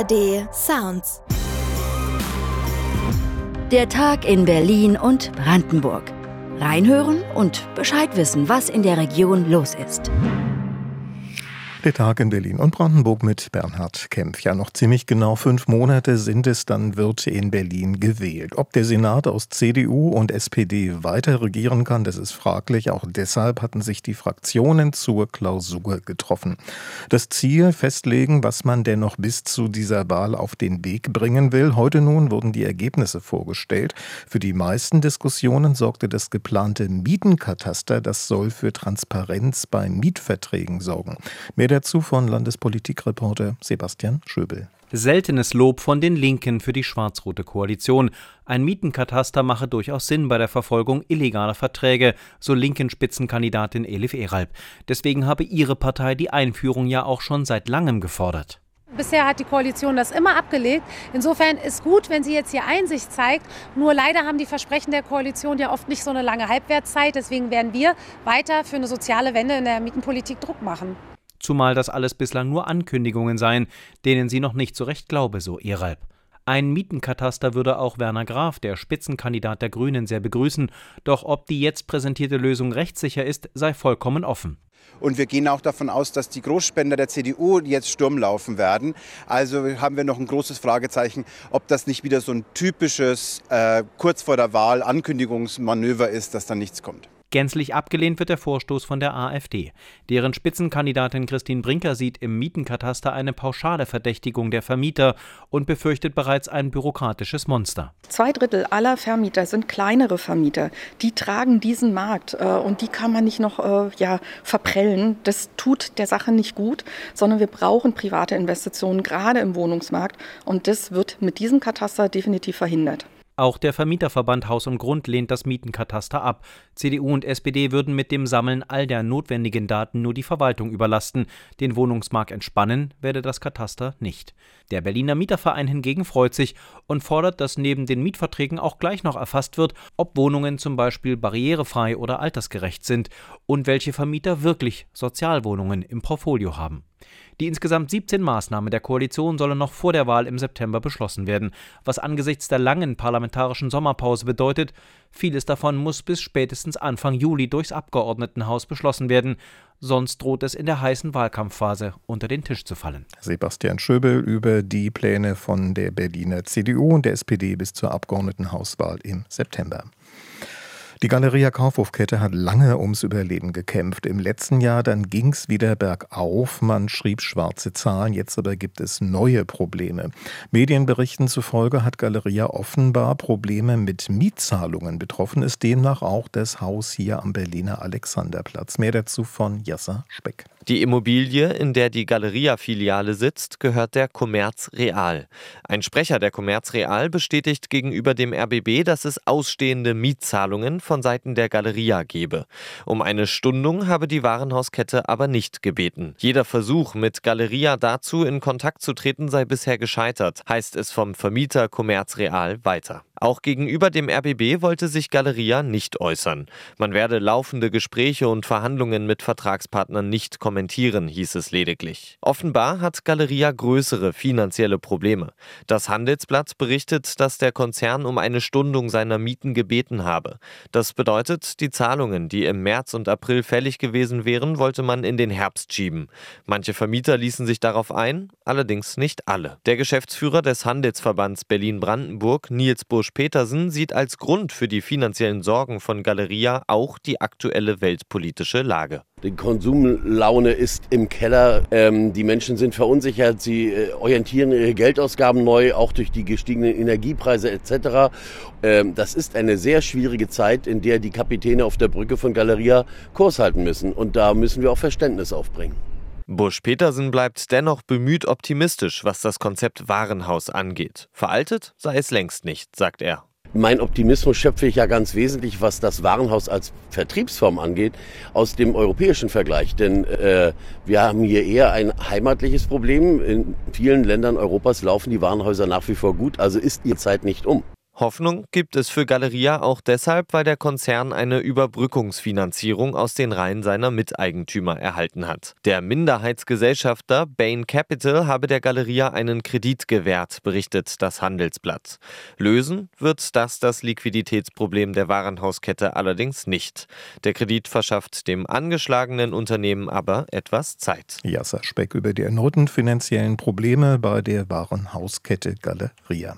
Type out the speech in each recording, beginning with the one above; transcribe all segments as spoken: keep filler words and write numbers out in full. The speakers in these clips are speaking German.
D Sounds. Der Tag in Berlin und Brandenburg. Reinhören und Bescheid wissen, was in der Region los ist. Der Tag in Berlin und Brandenburg mit Bernhard Kempf. Ja, noch ziemlich genau fünf Monate sind es, dann wird in Berlin gewählt. Ob der Senat aus C D U und S P D weiter regieren kann, das ist fraglich. Auch deshalb hatten sich die Fraktionen zur Klausur getroffen. Das Ziel festlegen, was man denn noch bis zu dieser Wahl auf den Weg bringen will. Heute nun wurden die Ergebnisse vorgestellt. Für die meisten Diskussionen sorgte das geplante Mietenkataster. Das soll für Transparenz bei Mietverträgen sorgen. Mehr dazu von Landespolitikreporter Sebastian Schöbel. Seltenes Lob von den Linken für die schwarz-rote Koalition. Ein Mietenkataster mache durchaus Sinn bei der Verfolgung illegaler Verträge, so linken Spitzenkandidatin Elif Eralp. Deswegen habe ihre Partei die Einführung ja auch schon seit langem gefordert. Bisher hat die Koalition das immer abgelehnt. Insofern ist gut, wenn sie jetzt hier Einsicht zeigt. Nur leider haben die Versprechen der Koalition ja oft nicht so eine lange Halbwertszeit. Deswegen werden wir weiter für eine soziale Wende in der Mietenpolitik Druck machen. Zumal das alles bislang nur Ankündigungen seien, denen sie noch nicht so recht glaube, so Eralp. Ein Mietenkataster würde auch Werner Graf, der Spitzenkandidat der Grünen, sehr begrüßen. Doch ob die jetzt präsentierte Lösung rechtssicher ist, sei vollkommen offen. Und wir gehen auch davon aus, dass die Großspender der C D U jetzt Sturm laufen werden. Also haben wir noch ein großes Fragezeichen, ob das nicht wieder so ein typisches äh, kurz vor der Wahl Ankündigungsmanöver ist, dass dann nichts kommt. Gänzlich abgelehnt wird der Vorstoß von der AfD. Deren Spitzenkandidatin Christine Brinker sieht im Mietenkataster eine pauschale Verdächtigung der Vermieter und befürchtet bereits ein bürokratisches Monster. Zwei Drittel aller Vermieter sind kleinere Vermieter. Die tragen diesen Markt äh, und die kann man nicht noch äh, ja, verprellen. Das tut der Sache nicht gut, sondern wir brauchen private Investitionen, gerade im Wohnungsmarkt. Und das wird mit diesem Kataster definitiv verhindert. Auch der Vermieterverband Haus und Grund lehnt das Mietenkataster ab. C D U und S P D würden mit dem Sammeln all der notwendigen Daten nur die Verwaltung überlasten. Den Wohnungsmarkt entspannen werde das Kataster nicht. Der Berliner Mieterverein hingegen freut sich und fordert, dass neben den Mietverträgen auch gleich noch erfasst wird, ob Wohnungen zum Beispiel barrierefrei oder altersgerecht sind und welche Vermieter wirklich Sozialwohnungen im Portfolio haben. Die insgesamt siebzehn Maßnahmen der Koalition sollen noch vor der Wahl im September beschlossen werden, was angesichts der langen parlamentarischen Sommerpause bedeutet, vieles davon muss bis spätestens Anfang Juli durchs Abgeordnetenhaus beschlossen werden, sonst droht es in der heißen Wahlkampfphase unter den Tisch zu fallen. Sebastian Schöbel über die Pläne von der Berliner C D U und der S P D bis zur Abgeordnetenhauswahl im September. Die Galeria Kaufhofkette hat lange ums Überleben gekämpft. Im letzten Jahr dann ging es wieder bergauf. Man schrieb schwarze Zahlen, jetzt aber gibt es neue Probleme. Medienberichten zufolge hat Galeria offenbar Probleme mit Mietzahlungen. Betroffen ist demnach auch das Haus hier am Berliner Alexanderplatz. Mehr dazu von Jassa Speck. Die Immobilie, in der die Galeria-Filiale sitzt, gehört der Commerz Real. Ein Sprecher der Commerz Real bestätigt gegenüber dem R B B, dass es ausstehende Mietzahlungen von Seiten der Galeria gebe. Um eine Stundung habe die Warenhauskette aber nicht gebeten. Jeder Versuch, mit Galeria dazu in Kontakt zu treten, sei bisher gescheitert, heißt es vom Vermieter Commerz Real weiter. Auch gegenüber dem R B B wollte sich Galeria nicht äußern. Man werde laufende Gespräche und Verhandlungen mit Vertragspartnern nicht kommentieren, hieß es lediglich. Offenbar hat Galeria größere finanzielle Probleme. Das Handelsblatt berichtet, dass der Konzern um eine Stundung seiner Mieten gebeten habe. Das bedeutet, die Zahlungen, die im März und April fällig gewesen wären, wollte man in den Herbst schieben. Manche Vermieter ließen sich darauf ein, allerdings nicht alle. Der Geschäftsführer des Handelsverbands Berlin-Brandenburg, Nils Busch-Petersen, sieht als Grund für die finanziellen Sorgen von Galeria auch die aktuelle weltpolitische Lage. Die Konsumlaune ist im Keller, ähm, die Menschen sind verunsichert, sie äh, orientieren ihre Geldausgaben neu, auch durch die gestiegenen Energiepreise et cetera. Ähm, das ist eine sehr schwierige Zeit, in der die Kapitäne auf der Brücke von Galeria Kurs halten müssen. Und da müssen wir auch Verständnis aufbringen. Busch-Petersen bleibt dennoch bemüht optimistisch, was das Konzept Warenhaus angeht. Veraltet sei es längst nicht, sagt er. Mein Optimismus schöpfe ich ja ganz wesentlich, was das Warenhaus als Vertriebsform angeht, aus dem europäischen Vergleich. Denn äh, wir haben hier eher ein heimatliches Problem. In vielen Ländern Europas laufen die Warenhäuser nach wie vor gut, also ist die Zeit nicht um. Hoffnung gibt es für Galeria auch deshalb, weil der Konzern eine Überbrückungsfinanzierung aus den Reihen seiner Miteigentümer erhalten hat. Der Minderheitsgesellschafter Bain Capital habe der Galeria einen Kredit gewährt, berichtet das Handelsblatt. Lösen wird das das Liquiditätsproblem der Warenhauskette allerdings nicht. Der Kredit verschafft dem angeschlagenen Unternehmen aber etwas Zeit. Jasser Speck über die erneuten finanziellen Probleme bei der Warenhauskette Galeria.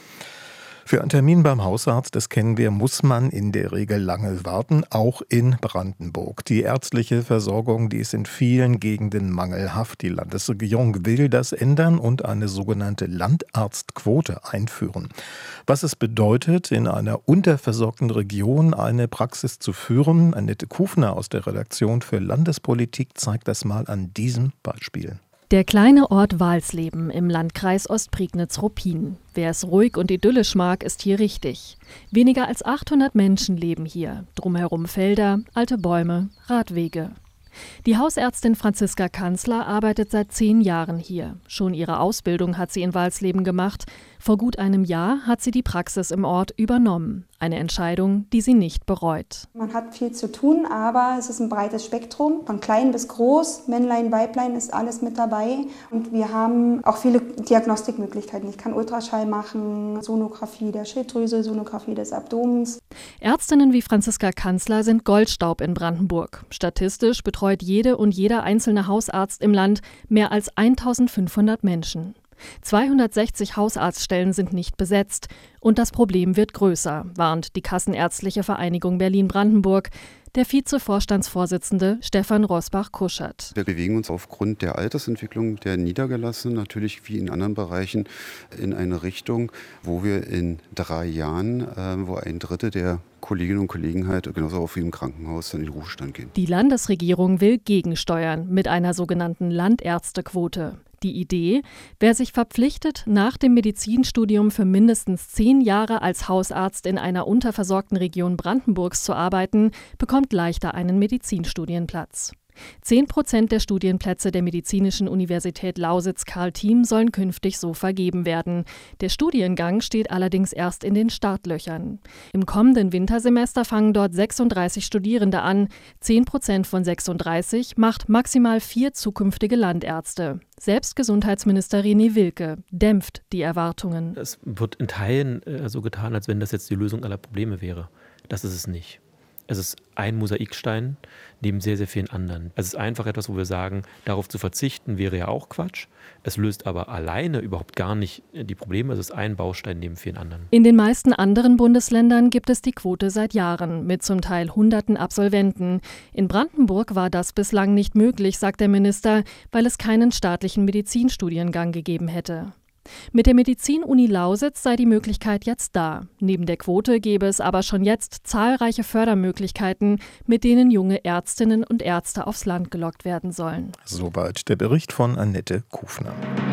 Für einen Termin beim Hausarzt, das kennen wir, muss man in der Regel lange warten, auch in Brandenburg. Die ärztliche Versorgung, die ist in vielen Gegenden mangelhaft. Die Landesregierung will das ändern und eine sogenannte Landarztquote einführen. Was es bedeutet, in einer unterversorgten Region eine Praxis zu führen, Annette Kufner aus der Redaktion für Landespolitik zeigt das mal an diesem Beispiel. Der kleine Ort Walsleben im Landkreis Ostprignitz-Ruppin. Wer es ruhig und idyllisch mag, ist hier richtig. Weniger als achthundert Menschen leben hier. Drumherum Felder, alte Bäume, Radwege. Die Hausärztin Franziska Kanzler arbeitet seit zehn Jahren hier. Schon ihre Ausbildung hat sie in Walsleben gemacht. Vor gut einem Jahr hat sie die Praxis im Ort übernommen. Eine Entscheidung, die sie nicht bereut. Man hat viel zu tun, aber es ist ein breites Spektrum. Von klein bis groß, Männlein, Weiblein ist alles mit dabei. Und wir haben auch viele Diagnostikmöglichkeiten. Ich kann Ultraschall machen, Sonographie der Schilddrüse, Sonographie des Abdomens. Ärztinnen wie Franziska Kanzler sind Goldstaub in Brandenburg. Statistisch betreut jede und jeder einzelne Hausarzt im Land mehr als eintausendfünfhundert Menschen. zweihundertsechzig Hausarztstellen sind nicht besetzt und das Problem wird größer, warnt die Kassenärztliche Vereinigung Berlin-Brandenburg. Der Vize-Vorstandsvorsitzende Stefan Rosbach-Kuschert. Wir bewegen uns aufgrund der Altersentwicklung der Niedergelassenen natürlich wie in anderen Bereichen in eine Richtung, wo wir in drei Jahren, äh, wo ein Drittel der Kolleginnen und Kollegen halt genauso auch wie im Krankenhaus dann in den Ruhestand gehen. Die Landesregierung will gegensteuern mit einer sogenannten Landärztequote. Die Idee, wer sich verpflichtet, nach dem Medizinstudium für mindestens zehn Jahre als Hausarzt in einer unterversorgten Region Brandenburgs zu arbeiten, bekommt leichter einen Medizinstudienplatz. Zehn Prozent der Studienplätze der Medizinischen Universität Lausitz-Karl-Thiem sollen künftig so vergeben werden. Der Studiengang steht allerdings erst in den Startlöchern. Im kommenden Wintersemester fangen dort sechsunddreißig Studierende an. Zehn Prozent von sechsunddreißig macht maximal vier zukünftige Landärzte. Selbst Gesundheitsminister René Wilke dämpft die Erwartungen. Es wird in Teilen äh, so getan, als wenn das jetzt die Lösung aller Probleme wäre. Das ist es nicht. Es ist ein Mosaikstein neben sehr, sehr vielen anderen. Es ist einfach etwas, wo wir sagen, darauf zu verzichten wäre ja auch Quatsch. Es löst aber alleine überhaupt gar nicht die Probleme. Es ist ein Baustein neben vielen anderen. In den meisten anderen Bundesländern gibt es die Quote seit Jahren mit zum Teil hunderten Absolventen. In Brandenburg war das bislang nicht möglich, sagt der Minister, weil es keinen staatlichen Medizinstudiengang gegeben hätte. Mit der Medizin-Uni Lausitz sei die Möglichkeit jetzt da. Neben der Quote gäbe es aber schon jetzt zahlreiche Fördermöglichkeiten, mit denen junge Ärztinnen und Ärzte aufs Land gelockt werden sollen. Soweit der Bericht von Annette Kufner.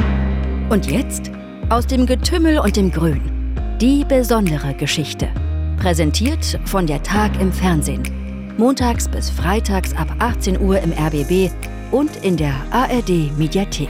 Und jetzt aus dem Getümmel und dem Grün. Die besondere Geschichte. Präsentiert von der Tag im Fernsehen. Montags bis freitags ab achtzehn Uhr im R B B und in der A R D-Mediathek.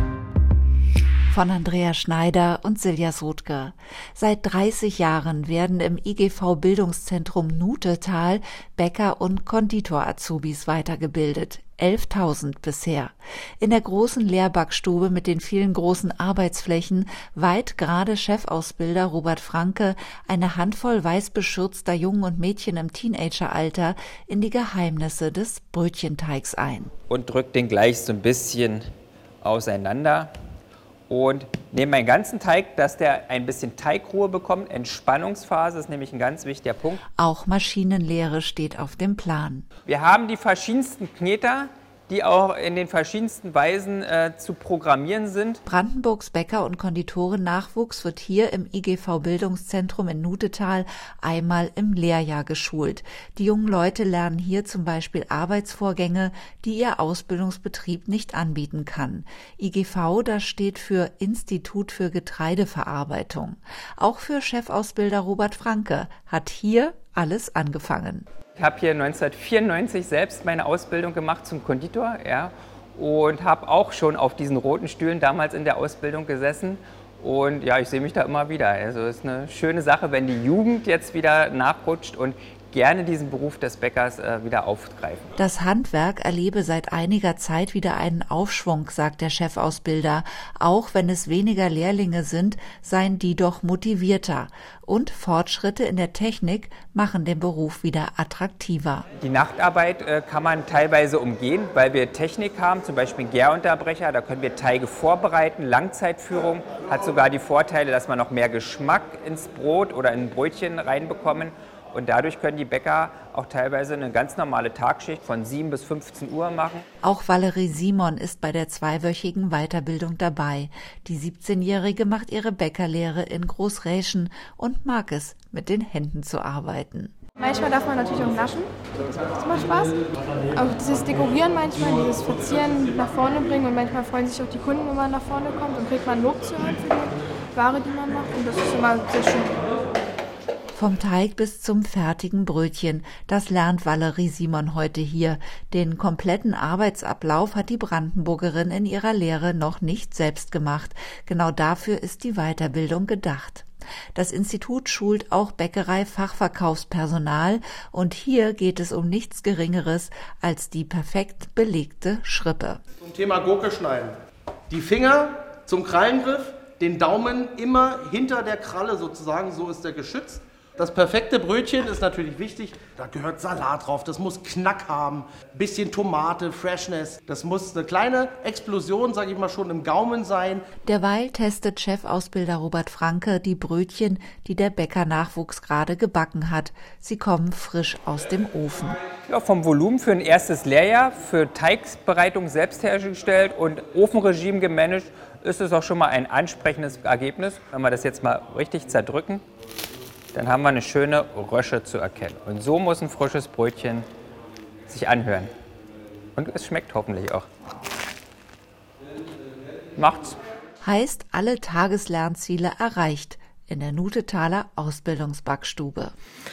Von Andrea Schneider und Silja Sotger. Seit dreißig Jahren werden im I G V-Bildungszentrum Nutetal Bäcker- und Konditor-Azubis weitergebildet. elftausend bisher. In der großen Lehrbackstube mit den vielen großen Arbeitsflächen weiht gerade Chefausbilder Robert Franke eine Handvoll weiß beschürzter Jungen und Mädchen im Teenageralter in die Geheimnisse des Brötchenteigs ein. Und drückt den gleich so ein bisschen auseinander. Und nehme meinen ganzen Teig, dass der ein bisschen Teigruhe bekommt. Entspannungsphase ist nämlich ein ganz wichtiger Punkt. Auch Maschinenlehre steht auf dem Plan. Wir haben die verschiedensten Kneter, die auch in den verschiedensten Weisen äh, zu programmieren sind. Brandenburgs Bäcker- und Konditoren-Nachwuchs wird hier im I G V-Bildungszentrum in Nutetal einmal im Lehrjahr geschult. Die jungen Leute lernen hier zum Beispiel Arbeitsvorgänge, die ihr Ausbildungsbetrieb nicht anbieten kann. I G V, das steht für Institut für Getreideverarbeitung. Auch für Chefausbilder Robert Franke hat hier alles angefangen. Ich habe hier neunzehnhundertvierundneunzig selbst meine Ausbildung gemacht zum Konditor, ja, und habe auch schon auf diesen roten Stühlen damals in der Ausbildung gesessen Und ja, ich sehe mich da immer wieder. Also es ist eine schöne Sache, wenn die Jugend jetzt wieder nachrutscht und gerne diesen Beruf des Bäckers äh, wieder aufgreifen. Das Handwerk erlebe seit einiger Zeit wieder einen Aufschwung, sagt der Chefausbilder. Auch wenn es weniger Lehrlinge sind, seien die doch motivierter. Und Fortschritte in der Technik machen den Beruf wieder attraktiver. Die Nachtarbeit äh, kann man teilweise umgehen, weil wir Technik haben, zum Beispiel einen Gärunterbrecher. Da können wir Teige vorbereiten. Langzeitführung hat sogar die Vorteile, dass man noch mehr Geschmack ins Brot oder in ein Brötchen reinbekommen. Und dadurch können die Bäcker auch teilweise eine ganz normale Tagschicht von sieben bis fünfzehn Uhr machen. Auch Valerie Simon ist bei der zweiwöchigen Weiterbildung dabei. Die siebzehnjährige macht ihre Bäckerlehre in Großräschen und mag es, mit den Händen zu arbeiten. Manchmal darf man natürlich auch naschen, das macht Spaß. Auch dieses Dekorieren manchmal, dieses Verzieren nach vorne bringen und manchmal freuen sich auch die Kunden, wenn man nach vorne kommt und kriegt man Lob zu hören für die Ware, die man macht und das ist immer sehr schön. Vom Teig bis zum fertigen Brötchen, das lernt Valerie Simon heute hier. Den kompletten Arbeitsablauf hat die Brandenburgerin in ihrer Lehre noch nicht selbst gemacht. Genau dafür ist die Weiterbildung gedacht. Das Institut schult auch Bäckerei-Fachverkaufspersonal und hier geht es um nichts Geringeres als die perfekt belegte Schrippe. Zum Thema Gurke schneiden. Die Finger zum Krallengriff, den Daumen immer hinter der Kralle sozusagen, so ist er geschützt. Das perfekte Brötchen ist natürlich wichtig, da gehört Salat drauf, das muss Knack haben, bisschen Tomate, Freshness. Das muss eine kleine Explosion, sage ich mal, schon im Gaumen sein. Derweil testet Chefausbilder Robert Franke die Brötchen, die der Bäckernachwuchs gerade gebacken hat. Sie kommen frisch aus dem Ofen. Ja, vom Volumen für ein erstes Lehrjahr, für Teigbereitung selbst hergestellt und Ofenregime gemanagt, ist es auch schon mal ein ansprechendes Ergebnis. Wenn wir das jetzt mal richtig zerdrücken, dann haben wir eine schöne Rösche zu erkennen. Und so muss ein frisches Brötchen sich anhören. Und es schmeckt hoffentlich auch. Macht's. Heißt, alle Tageslernziele erreicht in der Nutetaler Ausbildungsbackstube.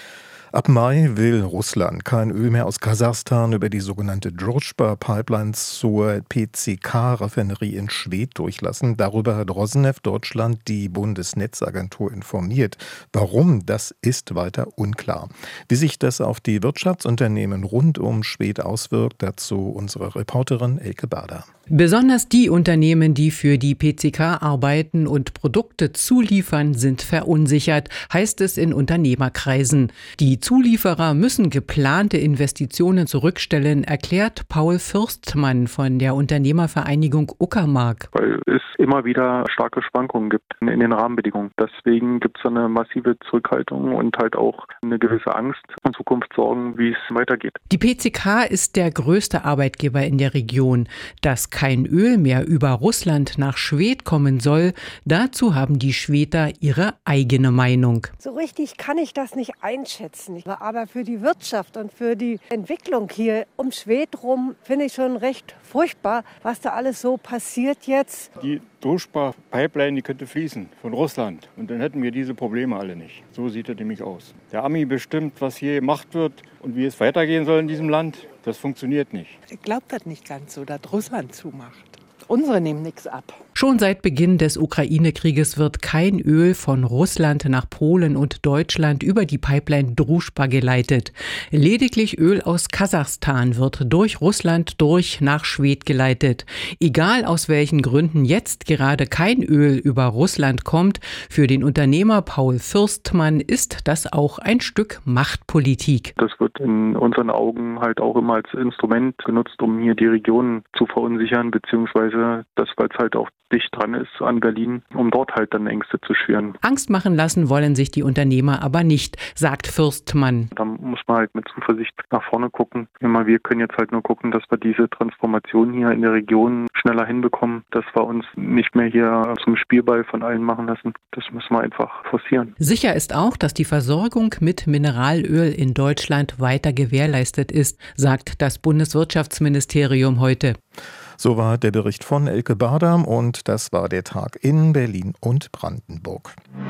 Ab Mai will Russland kein Öl mehr aus Kasachstan über die sogenannte Druzhba-Pipeline zur P C K-Raffinerie in Schwedt durchlassen. Darüber hat Rosneft Deutschland die Bundesnetzagentur informiert. Warum, das ist weiter unklar. Wie sich das auf die Wirtschaftsunternehmen rund um Schwedt auswirkt, dazu unsere Reporterin Elke Bader. Besonders die Unternehmen, die für die P C K arbeiten und Produkte zuliefern, sind verunsichert, heißt es in Unternehmerkreisen. Die Zulieferer müssen geplante Investitionen zurückstellen, erklärt Paul Fürstmann von der Unternehmervereinigung Uckermark. Weil es immer wieder starke Schwankungen gibt in den Rahmenbedingungen. Deswegen gibt es eine massive Zurückhaltung und halt auch eine gewisse Angst und Zukunftssorgen, wie es weitergeht. Die P C K ist der größte Arbeitgeber in der Region. Dass kein Öl mehr über Russland nach Schwedt kommen soll, dazu haben die Schweder ihre eigene Meinung. So richtig kann ich das nicht einschätzen. Aber für die Wirtschaft und für die Entwicklung hier um Schwedt rum finde ich schon recht furchtbar, was da alles so passiert jetzt. Die Druzhba-Pipeline, die könnte fließen von Russland und dann hätten wir diese Probleme alle nicht. So sieht es nämlich aus. Der Ami bestimmt, was hier gemacht wird und wie es weitergehen soll in diesem Land. Das funktioniert nicht. Ich glaube das nicht ganz so, dass Russland zumacht. Unsere nehmen nichts ab. Schon seit Beginn des Ukraine-Krieges wird kein Öl von Russland nach Polen und Deutschland über die Pipeline Druzhba geleitet. Lediglich Öl aus Kasachstan wird durch Russland durch nach Schwedt geleitet. Egal aus welchen Gründen jetzt gerade kein Öl über Russland kommt, für den Unternehmer Paul Fürstmann ist das auch ein Stück Machtpolitik. Das wird in unseren Augen halt auch immer als Instrument genutzt, um hier die Region zu verunsichern, beziehungsweise das, weil es halt auch dicht dran ist an Berlin, um dort halt dann Ängste zu schüren. Angst machen lassen wollen sich die Unternehmer aber nicht, sagt Fürstmann. Da muss man halt mit Zuversicht nach vorne gucken. Wir können jetzt halt nur gucken, dass wir diese Transformation hier in der Region schneller hinbekommen, dass wir uns nicht mehr hier zum Spielball von allen machen lassen. Das müssen wir einfach forcieren. Sicher ist auch, dass die Versorgung mit Mineralöl in Deutschland weiter gewährleistet ist, sagt das Bundeswirtschaftsministerium heute. So war der Bericht von Elke Bader und das war der Tag in Berlin und Brandenburg.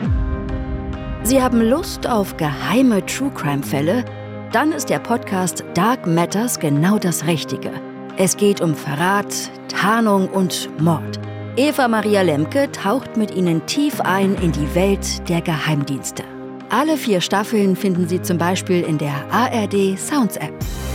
Sie haben Lust auf geheime True-Crime-Fälle? Dann ist der Podcast Dark Matters genau das Richtige. Es geht um Verrat, Tarnung und Mord. Eva Maria Lemke taucht mit Ihnen tief ein in die Welt der Geheimdienste. Alle vier Staffeln finden Sie zum Beispiel in der A R D Sounds App.